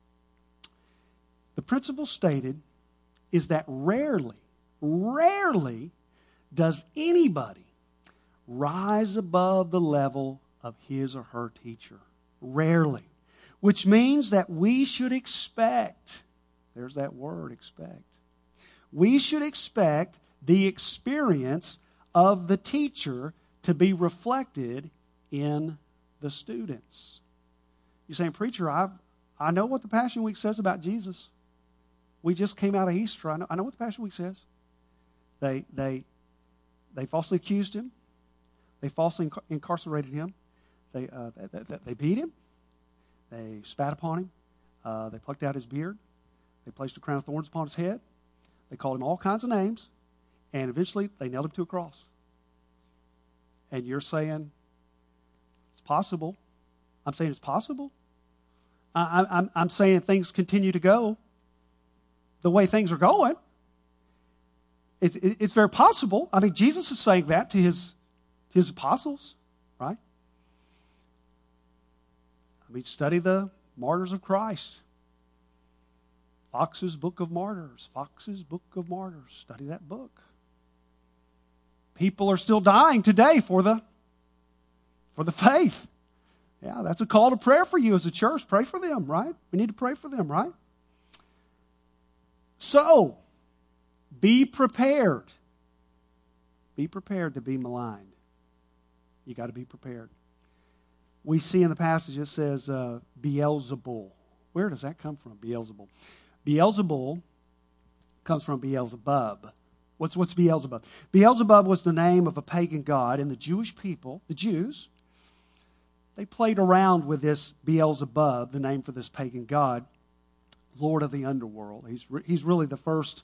the principle stated is that rarely does anybody rise above the level of his or her teacher. Rarely. Which means that we should expect, there's that word, expect. We should expect the experience of the teacher to be reflected in the students. You're saying, "Preacher, I know what the Passion Week says about Jesus. We just came out of Easter. I know what the Passion Week says. They falsely accused him. They falsely incarcerated him. They beat him. They spat upon him. They plucked out his beard. They placed a crown of thorns upon his head. They called him all kinds of names. And eventually, they nailed him to a cross. And you're saying, it's possible. I'm saying it's possible. I'm saying things continue to go the way things are going. It's very possible. I mean, Jesus is saying that to his apostles, right? I mean, study the martyrs of Christ. Fox's Book of Martyrs. Fox's Book of Martyrs. Study that book. People are still dying today for the faith. Yeah, that's a call to prayer for you as a church. Pray for them, right? We need to pray for them, right? So, be prepared. Be prepared to be maligned. You got to be prepared. We see in the passage it says Beelzebul. Where does that come from? Beelzebul. Beelzebul comes from Beelzebub. What's Beelzebub? Beelzebub was the name of a pagan god, and the Jewish people, the Jews, they played around with this Beelzebub, the name for this pagan god, Lord of the underworld. He's really the first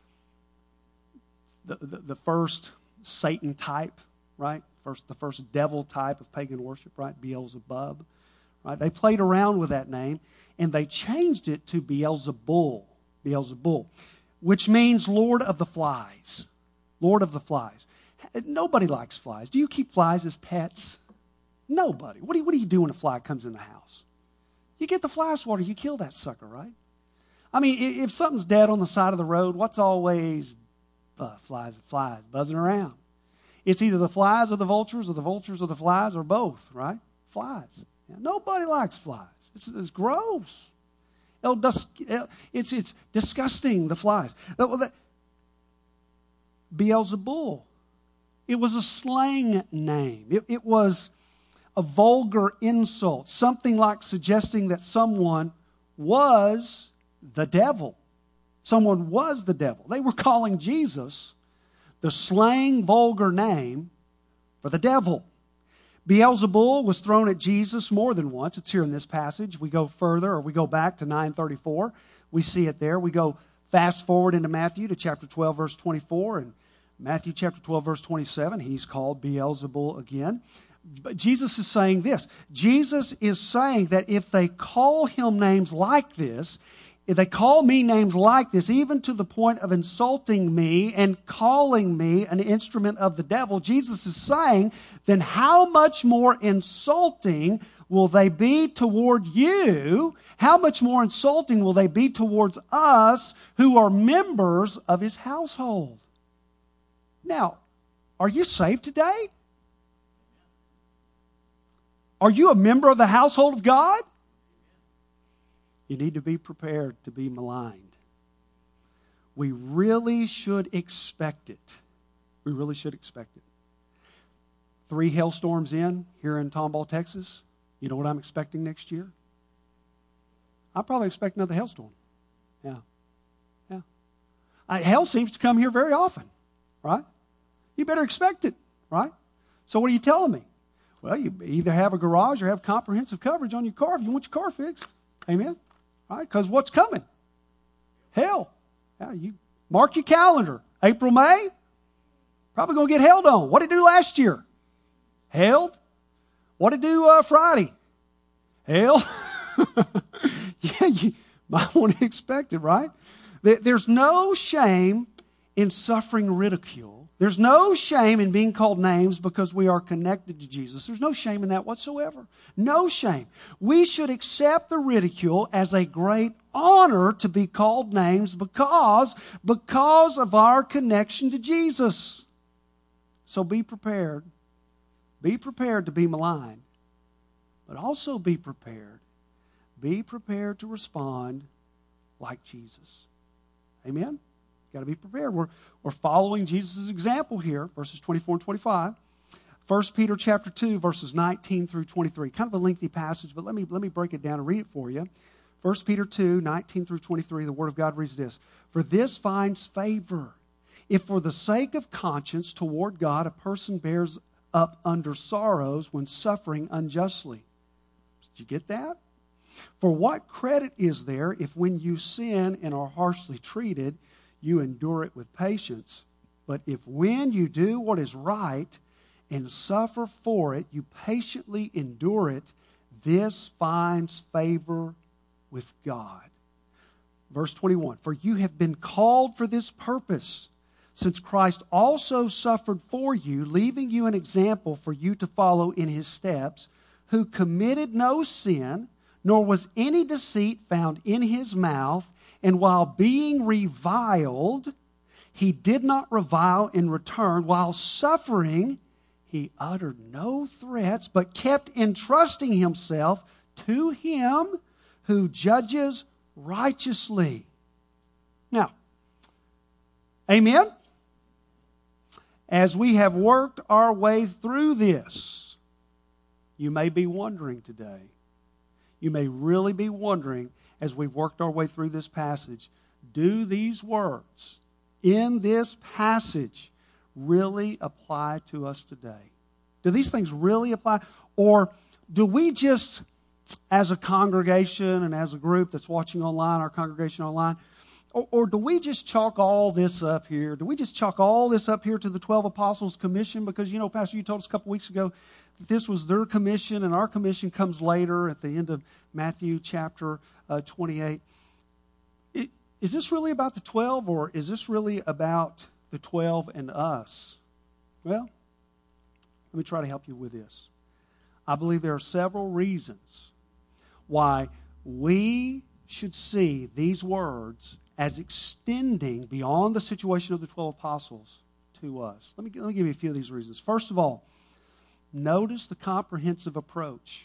Satan type, right? The first devil type of pagan worship, right? Beelzebub, right? They played around with that name, and they changed it to Beelzebul, which means Lord of the Flies. Lord of the Flies. Nobody likes flies. Do you keep flies as pets? Nobody. What do you do when a fly comes in the house? You get the fly swatter, you kill that sucker, right? I mean, if something's dead on the side of the road, what's always flies buzzing around? It's either the flies or the vultures or the flies or both, right? Flies. Yeah, nobody likes flies. It's gross. It's disgusting, the flies. Beelzebul. It was a slang name. It was a vulgar insult, something like suggesting that someone was the devil. Someone was the devil. They were calling Jesus the slang, vulgar name for the devil. Beelzebul was thrown at Jesus more than once. It's here in this passage. We go further, or we go back to 9:34. We see it there. We go fast forward into Matthew to chapter 12, verse 24, and Matthew chapter 12, verse 27. He's called Beelzebul again. But Jesus is saying this. Jesus is saying that if they call him names like this, if they call me names like this, even to the point of insulting me and calling me an instrument of the devil, Jesus is saying, then how much more insulting will they be toward you? How much more insulting will they be towards us who are members of his household? Now, are you saved today? Are you a member of the household of God? You need to be prepared to be maligned. We really should expect it. We really should expect it. 3 hailstorms here in Tomball, Texas. You know what I'm expecting next year? I probably expect another hailstorm. Yeah. Hail seems to come here very often, right? You better expect it, right? So what are you telling me? Well, you either have a garage or have comprehensive coverage on your car if you want your car fixed. Amen? Right? Because what's coming? Hell. Yeah, you mark your calendar. April, May, probably going to get held on. What did it do last year? Held. What did it do Friday? Hell. Yeah, you might want to expect it, right? There's no shame in suffering ridicule. There's no shame in being called names because we are connected to Jesus. There's no shame in that whatsoever. No shame. We should accept the ridicule as a great honor to be called names because of our connection to Jesus. So be prepared. Be prepared to be maligned. But also be prepared. Be prepared to respond like Jesus. Amen? Got to be prepared. We're following Jesus' example here, verses 24 and 25. 1 Peter chapter 2, verses 19 through 23. Kind of a lengthy passage, but let me break it down and read it for you. 1 Peter 2, 19 through 23, the Word of God reads this. For this finds favor If for the sake of conscience toward God a person bears up under sorrows when suffering unjustly. Did you get that? For what credit is there if when you sin and are harshly treated, you endure it with patience? But if when you do what is right and suffer for it, you patiently endure it, this finds favor with God. Verse 21, for you have been called for this purpose, since Christ also suffered for you, leaving you an example for you to follow in his steps, who committed no sin, nor was any deceit found in his mouth, and while being reviled, he did not revile in return. While suffering, he uttered no threats, but kept entrusting himself to him who judges righteously. Now, amen? As we have worked our way through this, you may be wondering today, you may really be wondering as we've worked our way through this passage, do these words in this passage really apply to us today? Do these things really apply? Or do we just, as a congregation and as a group that's watching online, our congregation online, or do we just chalk all this up here? Do we just chalk all this up here to the 12 Apostles' commission? Because, you know, Pastor, you told us a couple weeks ago that this was their commission, and our commission comes later at the end of Matthew chapter 28. Is this really about the 12, or is this really about the 12 and us? Well, let me try to help you with this. I believe there are several reasons why we should see these words as extending beyond the situation of the 12 apostles to us. Let me give you a few of these reasons. First of all, notice the comprehensive approach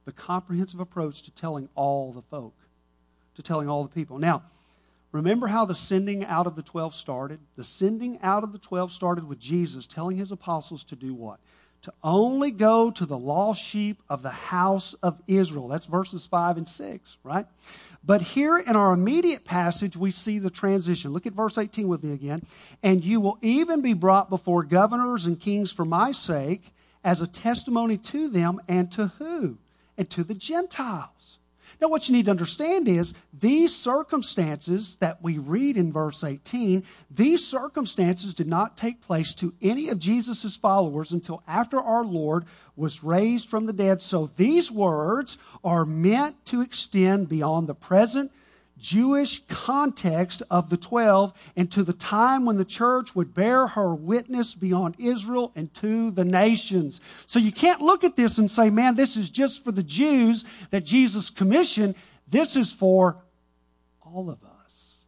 to telling all the folk, to telling all the people. Now, remember how the sending out of the 12 started? The sending out of the 12 started with Jesus telling his apostles to do what? To only go to the lost sheep of the house of Israel. That's verses 5 and 6, right? But here in our immediate passage, we see the transition. Look at verse 18 with me again. And you will even be brought before governors and kings for my sake, as a testimony to them, and to who? And to the Gentiles. Now, what you need to understand is these circumstances that we read in verse 18, these circumstances did not take place to any of Jesus' followers until after our Lord was raised from the dead. So these words are meant to extend beyond the present Jewish context of the 12 and to the time when the church would bear her witness beyond Israel and to the nations. So you can't look at this and say, man, this is just for the Jews that Jesus commissioned. This is for all of us.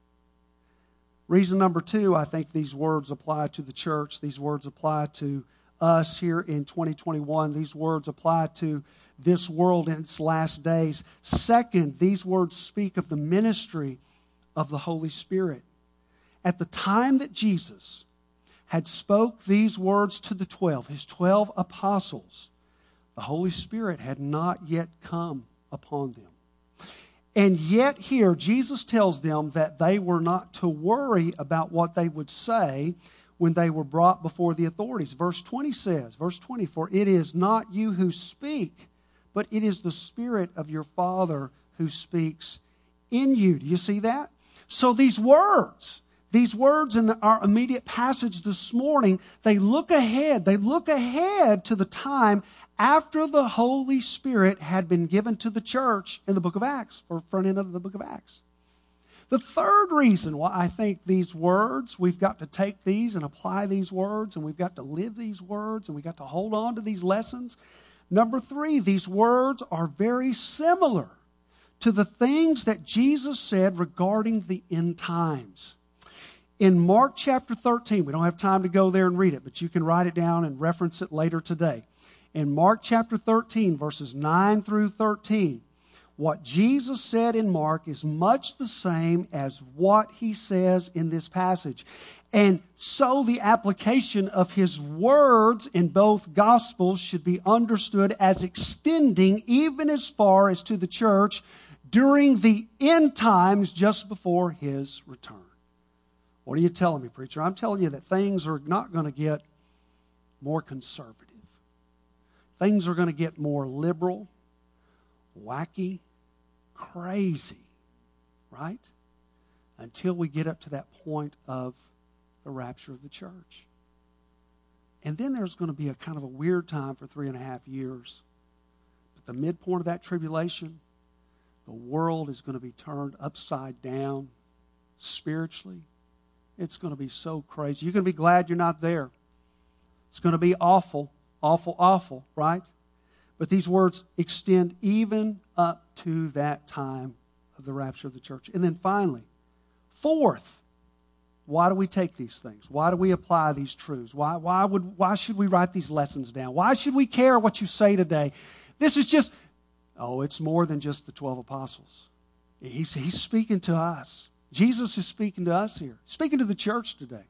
Reason number 2, I think these words apply to the church. These words apply to us here in 2021. These words apply to this world in its last days. Second, these words speak of the ministry of the Holy Spirit. At the time that Jesus had spoke these words to the 12, his 12 apostles, the Holy Spirit had not yet come upon them. And yet here, Jesus tells them that they were not to worry about what they would say when they were brought before the authorities. Verse 20 says, for it is not you who speak, but it is the Spirit of your Father who speaks in you. Do you see that? So these words in our immediate passage this morning, they look ahead. They look ahead to the time after the Holy Spirit had been given to the church in the book of Acts, or front end of the book of Acts. The third reason why I think these words, we've got to take these and apply these words, and we've got to live these words, and we've got to hold on to these lessons. Number 3, these words are very similar to the things that Jesus said regarding the end times. In Mark chapter 13, we don't have time to go there and read it, but you can write it down and reference it later today. In Mark chapter 13, verses 9 through 13, what Jesus said in Mark is much the same as what he says in this passage. And so the application of his words in both Gospels should be understood as extending even as far as to the church during the end times just before his return. What are you telling me, preacher? I'm telling you that things are not going to get more conservative. Things are going to get more liberal, wacky, crazy, right? Until we get up to that point of the rapture of the church. And then there's going to be a kind of a weird time for 3.5 years. At the midpoint of that tribulation, the world is going to be turned upside down spiritually. It's going to be so crazy. You're going to be glad you're not there. It's going to be awful, awful, awful, right? But these words extend even up to that time of the rapture of the church. And then finally, fourth, why do we take these things? Why do we apply these truths? Why should we write these lessons down? Why should we care what you say today? This is just, it's more than just the 12 apostles. He's speaking to us. Jesus is speaking to us here, speaking to the church today.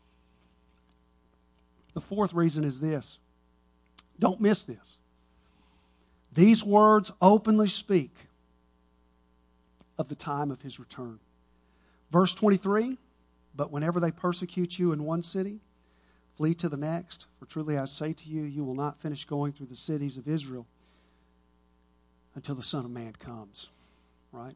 The fourth reason is this. Don't miss this. These words openly speak of the time of his return. Verse 23, but whenever they persecute you in one city, flee to the next. For truly I say to you, you will not finish going through the cities of Israel until the Son of Man comes. Right?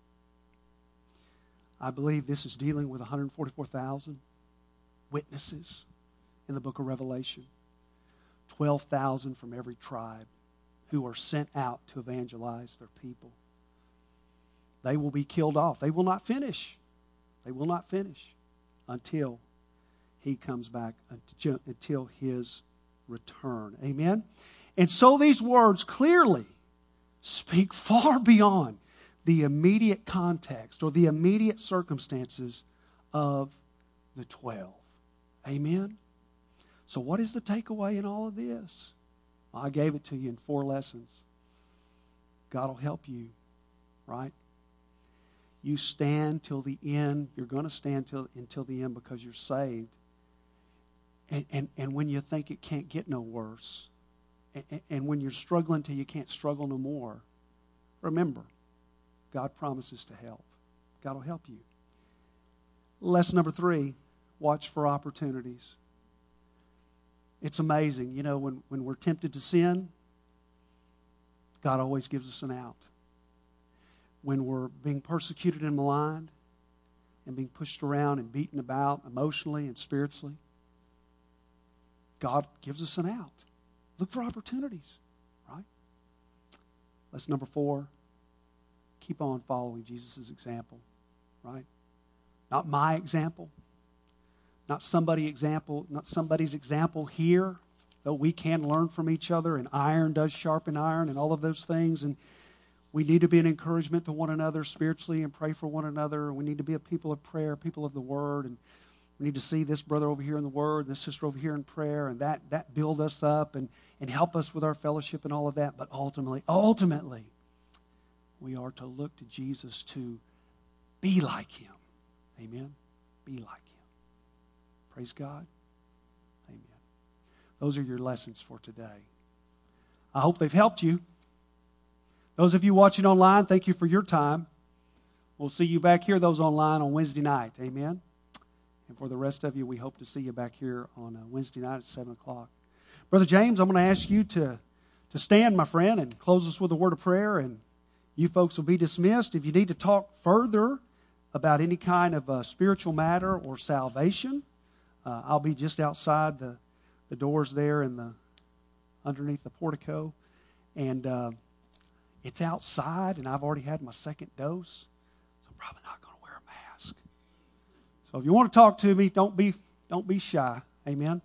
I believe this is dealing with 144,000 witnesses in the book of Revelation. 12,000 from every tribe who are sent out to evangelize their people. They will be killed off. They will not finish. They will not finish until he comes back, until his return. Amen? And so these words clearly speak far beyond the immediate context or the immediate circumstances of the 12. Amen? So what is the takeaway in all of this? I gave it to you in 4 lessons. God will help you, right? You stand till the end. You're going to stand until the end because you're saved. And when you think it can't get no worse, and when you're struggling till you can't struggle no more, remember, God promises to help. God will help you. Lesson number 3, watch for opportunities. It's amazing. You know, when we're tempted to sin, God always gives us an out. When we're being persecuted and maligned and being pushed around and beaten about emotionally and spiritually, God gives us an out. Look for opportunities, right? Lesson number 4, keep on following Jesus' example, right? Not my example, not somebody's example here, though we can learn from each other, and iron does sharpen iron and all of those things, and we need to be an encouragement to one another spiritually and pray for one another. We need to be a people of prayer, people of the Word, and we need to see this brother over here in the Word, this sister over here in prayer, and that build us up and help us with our fellowship and all of that. But ultimately, we are to look to Jesus to be like Him. Amen? Be like Him. Praise God. Amen. Those are your lessons for today. I hope they've helped you. Those of you watching online, thank you for your time. We'll see you back here, those online, on Wednesday night. Amen? And for the rest of you, we hope to see you back here on Wednesday night at 7 o'clock. Brother James, I'm going to ask you to stand, my friend, and close us with a word of prayer, and you folks will be dismissed. If you need to talk further about any kind of spiritual matter or salvation, I'll be just outside the doors there underneath the portico. And it's outside, and I've already had my second dose, so I'm probably not going to wear a mask. So if you want to talk to me, don't be shy. Amen.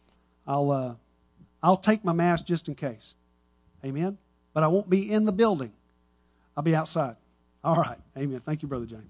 I'll take my mask just in case. Amen. But I won't be in the building. I'll be outside. All right. Amen. Thank you, Brother James.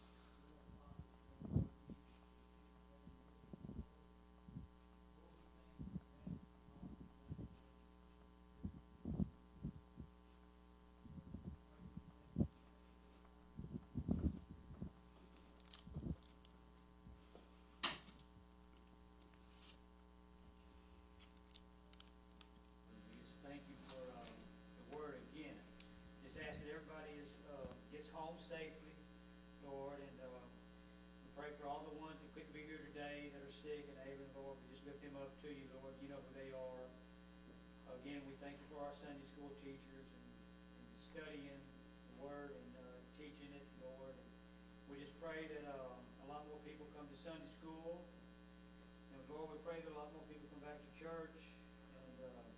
Thank you for the word again. Just ask that everybody gets home safely, Lord, and we pray for all the ones that couldn't be here here today that are sick and ailing, Lord. We just lift them up to you, Lord. You know who they are. Again, we thank you for our Sunday school teachers and studying the Word and teaching it, Lord. And we just pray that a lot more people come to Sunday school. And Lord, we pray that a lot more people come back to church and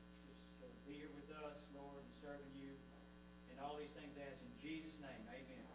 just be here with us, Lord, and serving you. And all these things I ask in Jesus' name. Amen.